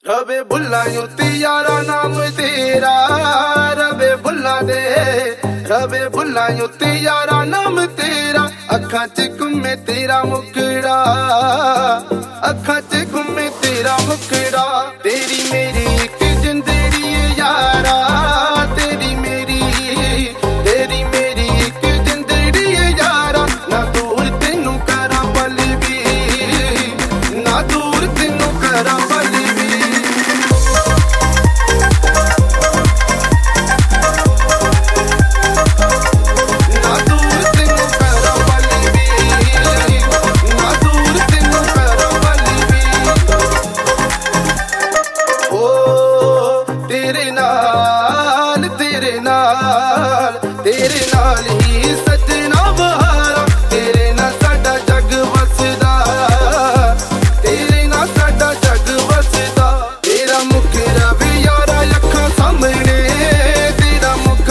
रवे बुल्ला युती यारा नाम तेरा, रवे बुल्ला दे रवे बुल्ला युती यारा नाम तेरा। अखा च घूमे तेरा मुखड़ा, अखा च घूमे तेरा मुखड़ा। तेरी मेरी एक जिंदड़ी यारा, तेरी मेरी एक जिंदड़ी यारा। ना दूर तेनू करा पल भी, ना दूर तेनू करा पल भी। तेरे नाल ही सजना बहारा, तेरे नाल साडा जग वसदा, तेरे नाल साडा जग वसदा। तेरा मुख रवे यारा अखां सामने, तेरा मुख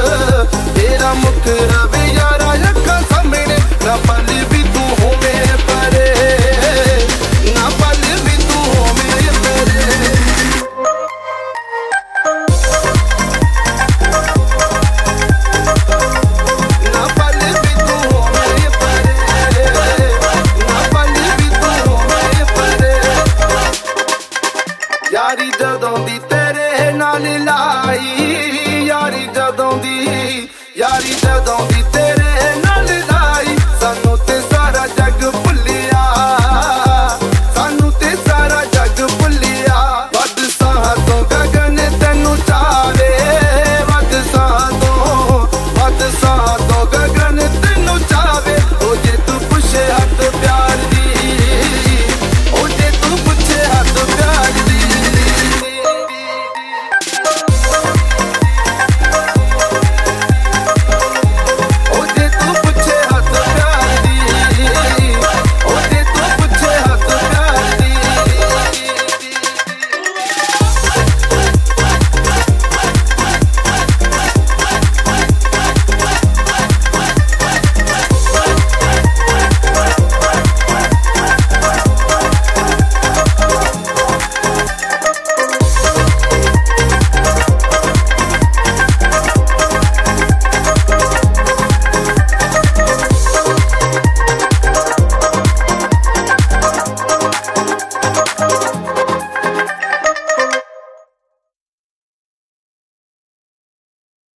रवे यारा अखां सामने। ना पल भी तू होवे परे, ना पल भी तू होवे परे। यारी जदों दी तेरे नाल ला